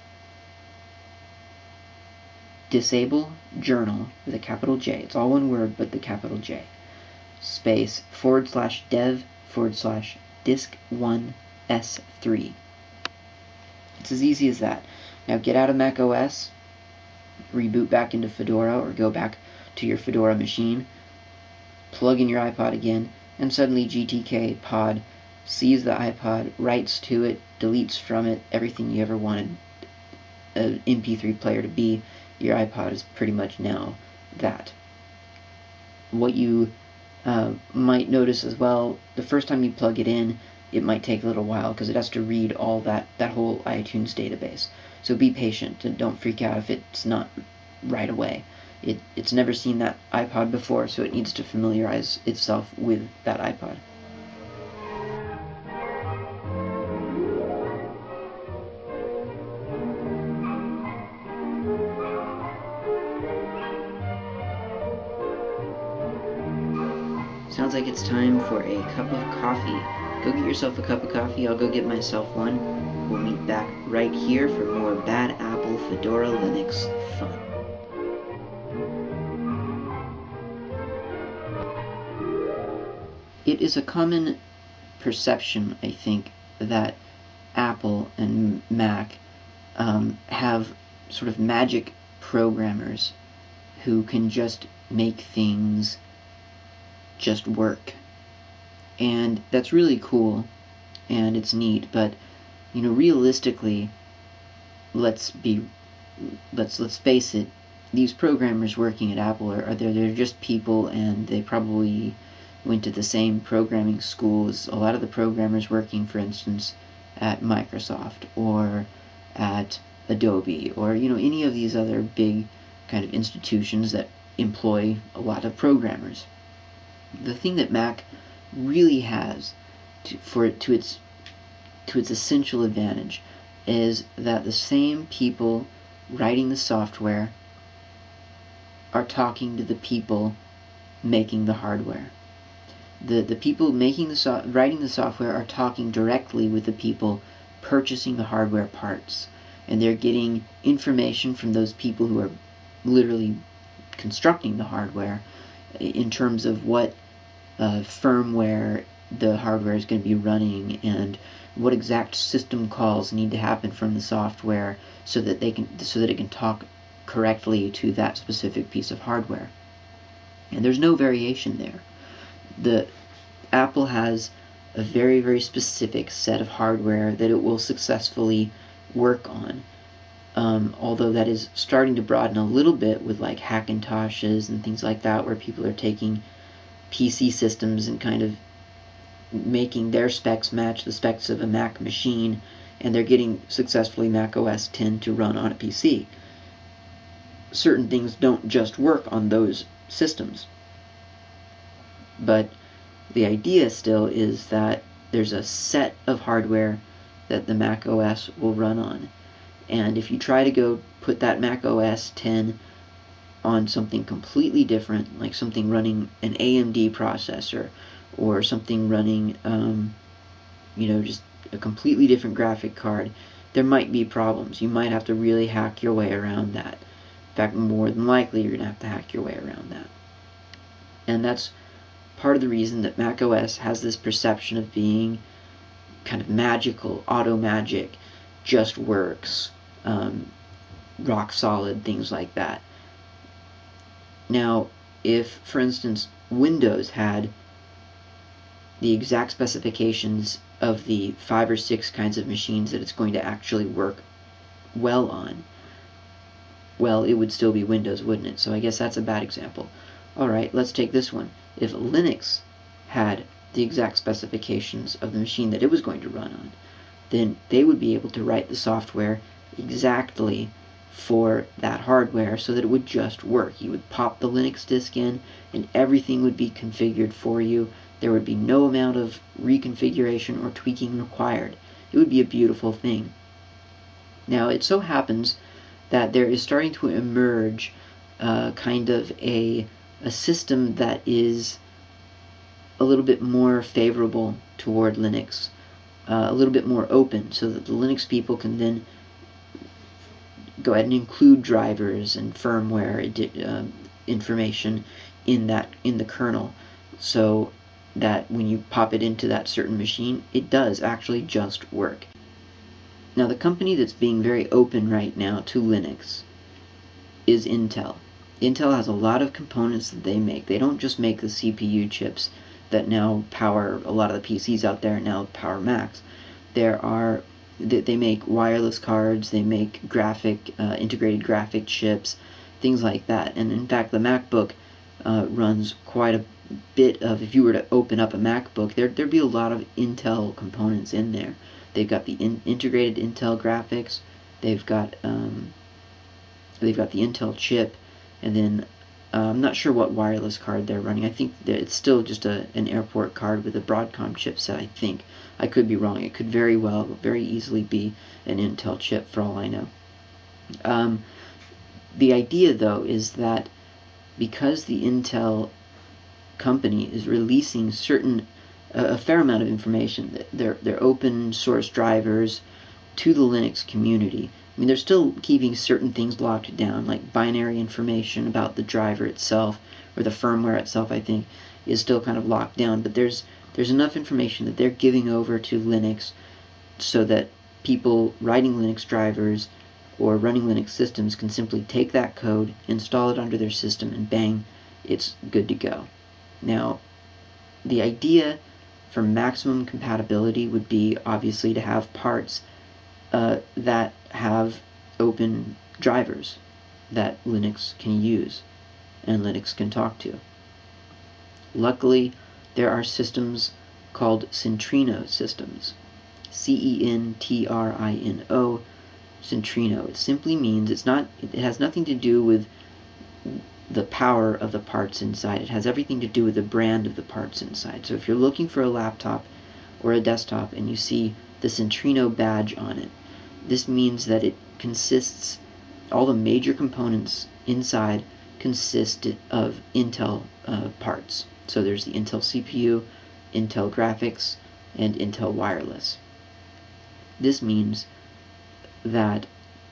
disable journal with a capital J. It's all one word, but the capital J. Space /dev /disk1s3. It's as easy as that. Now get out of Mac OS, reboot back into Fedora, or go back to your Fedora machine, plug in your iPod again, and suddenly GTK pod sees the iPod, writes to it, deletes from it everything you ever wanted an MP3 player to be. Your iPod is pretty much now that. What you might notice as well, the first time you plug it in, it might take a little while because it has to read all that whole iTunes database. So be patient and don't freak out if it's not right away. It's never seen that iPod before, so it needs to familiarize itself with that iPod. Sounds like it's time for a cup of coffee. Go get yourself a cup of coffee, I'll go get myself one. We'll meet back right here for more Bad Apple Fedora Linux fun. It is a common perception, I think, that Apple and Mac have sort of magic programmers who can just make things just work. And that's really cool, and it's neat, but realistically, let's face it, these programmers working at Apple they're just people, and they probably went to the same programming school as a lot of the programmers working, for instance, at Microsoft or at Adobe or any of these other big kind of institutions that employ a lot of programmers. The thing that Mac really has to its essential advantage is that the same people writing the software are talking to the people making the hardware. The people writing the software are talking directly with the people purchasing the hardware parts, and they're getting information from those people who are literally constructing the hardware in terms of what firmware the hardware is going to be running and what exact system calls need to happen from the software so that it can talk correctly to that specific piece of hardware. And there's no variation there. The Apple has a very, very specific set of hardware that it will successfully work on. Although that is starting to broaden a little bit with like Hackintoshes and things like that, where people are taking PC systems and kind of making their specs match the specs of a Mac machine, and they're getting successfully Mac OS X to run on a PC. Certain things don't just work on those systems, but The idea still is that there's a set of hardware that the Mac OS will run on. And if you try to go put that Mac OS 10 on something completely different, like something running an AMD processor or something running, just a completely different graphic card, there might be problems. You might have to really hack your way around that. In fact, more than likely, you're going to have to hack your way around that. And that's part of the reason that macOS has this perception of being kind of magical, auto magic, just works, rock solid, things like that. Now, if, for instance, Windows had the exact specifications of the 5 or 6 kinds of machines that it's going to actually work well on, well, it would still be Windows, wouldn't it? So I guess that's a bad example. Alright, let's take this one. If Linux had the exact specifications of the machine that it was going to run on, then they would be able to write the software exactly for that hardware so that it would just work. You would pop the Linux disk in and everything would be configured for you. There would be no amount of reconfiguration or tweaking required. It would be a beautiful thing. Now, it so happens that there is starting to emerge kind of a system that is a little bit more favorable toward Linux, a little bit more open, so that the Linux people can then go ahead and include drivers and firmware information in the kernel, so that when you pop it into that certain machine, it does actually just work. Now, the company that's being very open right now to Linux is Intel. Intel has a lot of components that they make. They don't just make the CPU chips that now power a lot of the PCs out there and now power Macs. They make wireless cards, they make integrated graphic chips, things like that. And in fact, the MacBook runs quite a bit of, if you were to open up a MacBook, there'd be a lot of Intel components in there. They've got the integrated Intel graphics, they've got the Intel chip, and then I'm not sure what wireless card they're running. I think that it's still just an airport card with a Broadcom chipset, I think. I could be wrong. It could very easily be an Intel chip for all I know. The idea, though, is that because the Intel company is releasing a fair amount of information, they're open source drivers to the Linux community. I mean, they're still keeping certain things locked down, like binary information about the driver itself, or the firmware itself, I think, is still kind of locked down, but there's enough information that they're giving over to Linux so that people writing Linux drivers or running Linux systems can simply take that code, install it under their system, and bang, it's good to go. Now, the idea for maximum compatibility would be obviously to have parts that have open drivers that Linux can use and Linux can talk to. Luckily, there are systems called Centrino systems. Centrino. Centrino. It simply means it has nothing to do with the power of the parts inside. It has everything to do with the brand of the parts inside. So if you're looking for a laptop or a desktop and you see the Centrino badge on it, this means that all the major components inside consist of Intel parts. So there's the Intel CPU, Intel graphics, and Intel wireless. This means that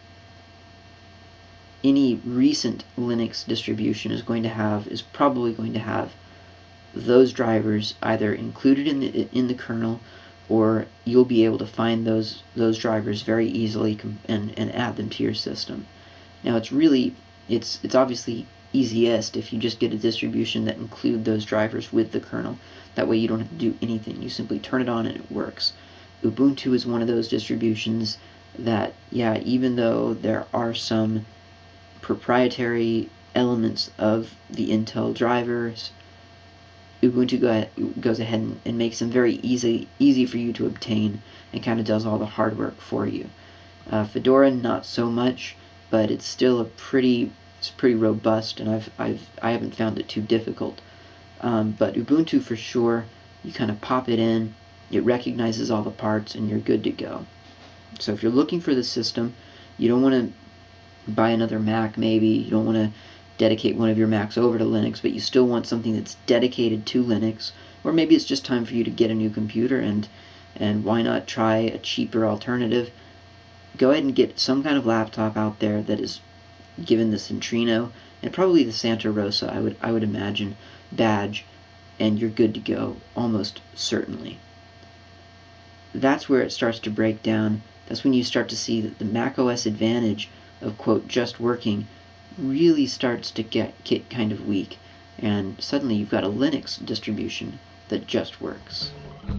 any recent Linux distribution is probably going to have those drivers either included in the kernel, or you'll be able to find those drivers very easily and add them to your system. Now, it's obviously easiest if you just get a distribution that include those drivers with the kernel. That way you don't have to do anything. You simply turn it on and it works. Ubuntu is one of those distributions that, yeah, even though there are some proprietary elements of the Intel drivers, Ubuntu goes ahead and makes them very easy for you to obtain and kind of does all the hard work for you. Fedora, not so much, but it's still pretty robust, and I haven't found it too difficult. But Ubuntu for sure You kind of pop it in, it recognizes all the parts, and you're good to go. So if you're looking for the system, you don't want to buy another Mac maybe, you don't want to dedicate one of your Macs over to Linux, but you still want something that's dedicated to Linux, or maybe it's just time for you to get a new computer, and why not try a cheaper alternative? Go ahead and get some kind of laptop out there that is given the Centrino and probably the Santa Rosa, I would imagine, badge, and you're good to go, almost certainly. That's where it starts to break down. That's when you start to see that the macOS advantage of, quote, just working really starts to get kind of weak, and suddenly you've got a Linux distribution that just works.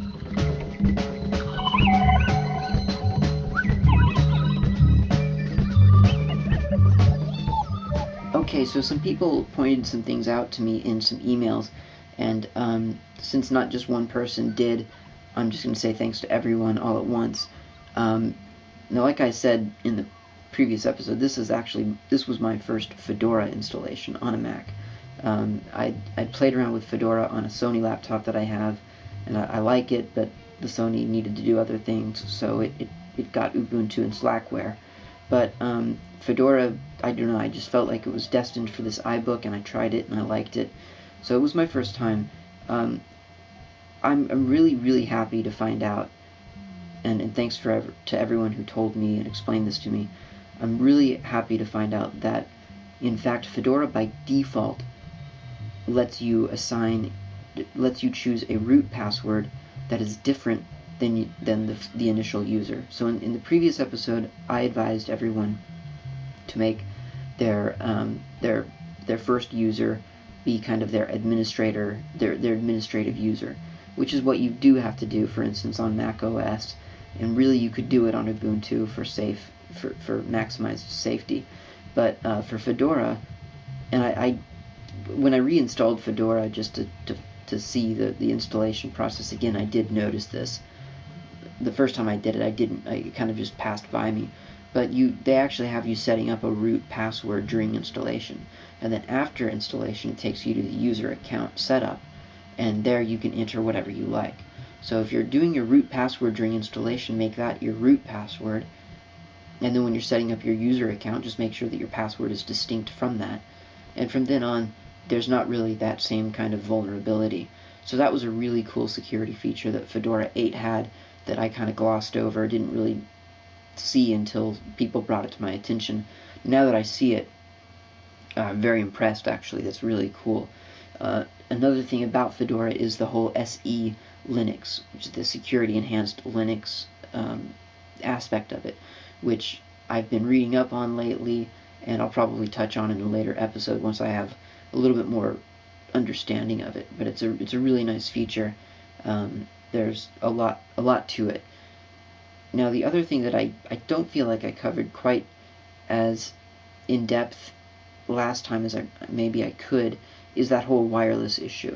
Okay, so some people pointed some things out to me in some emails, and since not just one person did, I'm just going to say thanks to everyone all at once. Now, like I said in the previous episode, this was my first Fedora installation on a Mac. I played around with Fedora on a Sony laptop that I have, and I like it, but the Sony needed to do other things, so it got Ubuntu and Slackware. But Fedora, I don't know, I just felt like it was destined for this iBook, and I tried it and I liked it. So it was my first time. I'm really, really happy to find out, and thanks to everyone who told me and explained this to me. I'm really happy to find out that, in fact, Fedora by default lets you choose a root password that is different than the initial user. So in the previous episode, I advised everyone to make their first user be kind of their administrator, their administrative user, which is what you do have to do, for instance, on Mac OS, and really you could do it on Ubuntu for maximized safety. But for Fedora, and I when I reinstalled Fedora just to see the installation process again, I did notice this. The first time I did it, it kind of just passed by me. But they actually have you setting up a root password during installation, and then after installation, it takes you to the user account setup, and there you can enter whatever you like. So if you're doing your root password during installation, make that your root password, and then when you're setting up your user account, just make sure that your password is distinct from that. And from then on, there's not really that same kind of vulnerability. So that was a really cool security feature that Fedora 8 had that I kind of glossed over, didn't really see until people brought it to my attention. Now that I see it, I'm very impressed, actually. That's really cool. Another thing about Fedora is the whole SE Linux, which is the security enhanced Linux aspect of it, which I've been reading up on lately, and I'll probably touch on in a later episode once I have a little bit more understanding of it. But it's a really nice feature. There's a lot to it. Now, the other thing that I don't feel like I covered quite as in depth last time as maybe I could is that whole wireless issue.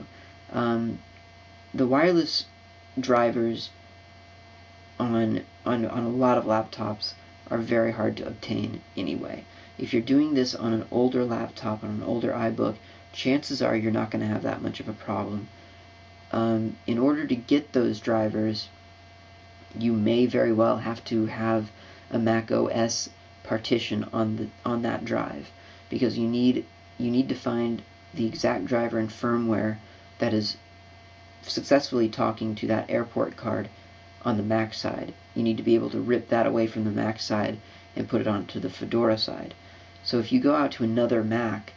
The wireless drivers on a lot of laptops are very hard to obtain anyway. If you're doing this on an older laptop, on an older iBook, chances are you're not going to have that much of a problem. In order to get those drivers, you may very well have to have a Mac OS partition on that drive, because you need to find the exact driver and firmware that is successfully talking to that airport card on the Mac side. You need to be able to rip that away from the Mac side and put it onto the Fedora side. So if you go out to another Mac,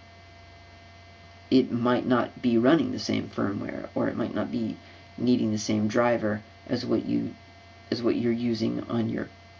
it might not be running the same firmware, or it might not be needing the same driver as what you're using on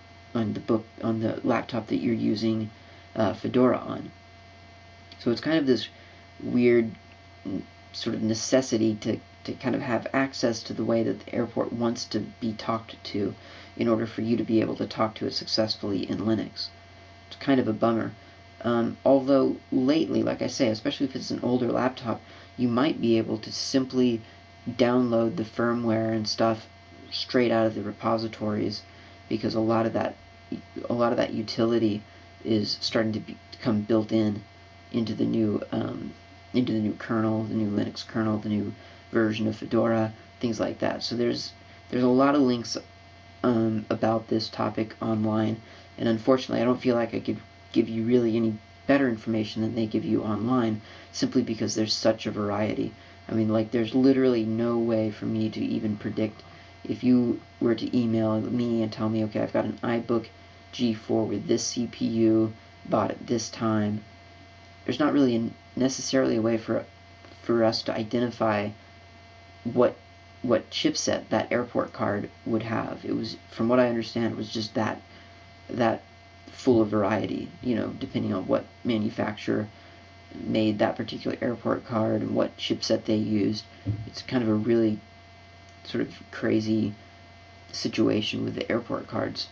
the laptop that you're using Fedora on. So it's kind of this weird sort of necessity to kind of have access to the way that the airport wants to be talked to in order for you to be able to talk to it successfully in Linux. It's kind of a bummer. Although lately, like I say, especially if it's an older laptop, you might be able to simply download the firmware and stuff straight out of the repositories, because a lot of that utility is starting to become built into the new kernel, the new Linux kernel, the new version of Fedora. things like that. So there's a lot of links about this topic online, and unfortunately I don't feel like I could give you really any better information than they give you online, simply because there's such a variety. I mean, like, there's literally no way for me to even predict. If you were to email me and tell me, okay, I've got an iBook G4 with this CPU, bought at this time, there's not really necessarily a way for us to identify what chipset that airport card would have. It was, from what I understand, it was just that full of variety, depending on what manufacturer made that particular airport card and what chipset they used. It's kind of a really sort of crazy situation with the airport cards.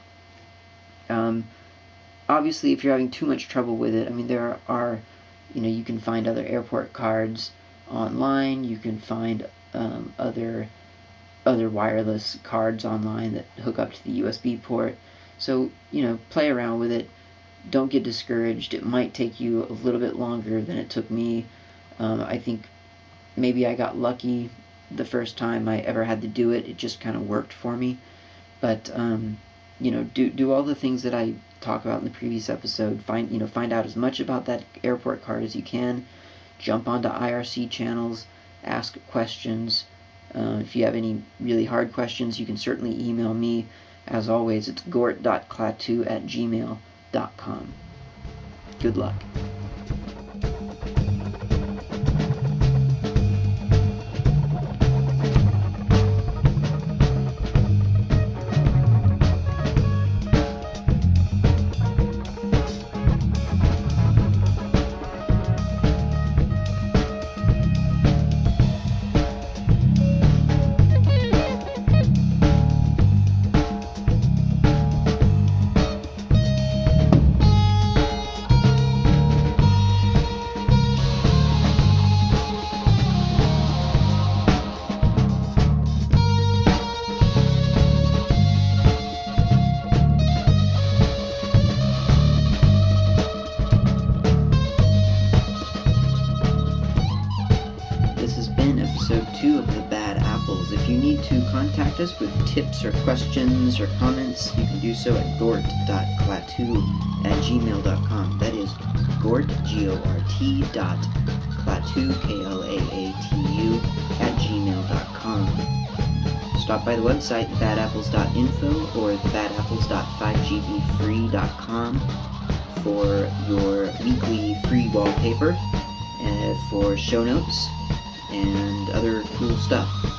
Obviously, if you're having too much trouble with it, I mean, there are, you can find other airport cards online. You can find other wireless cards online that hook up to the USB port. So, play around with it. Don't get discouraged. It might take you a little bit longer than it took me. I think maybe I got lucky the first time I ever had to do it. It just kind of worked for me. But do all the things that I talk about in the previous episode. Find out as much about that airport card as you can. Jump onto IRC channels. Ask questions. If you have any really hard questions, you can certainly email me. As always, it's gort.klaatu@gmail.com. Good luck. Episode 2 of The Bad Apples. If you need to contact us with tips or questions or comments, you can do so at gort.klaatu@gmail.com. That is gort, G-O-R-T, klaatu, K-L-A-A-T-U, @gmail.com. Stop by the website, thebadapples.info or thebadapples.5gbfree.com for your weekly free wallpaper, for show notes, and other cool stuff.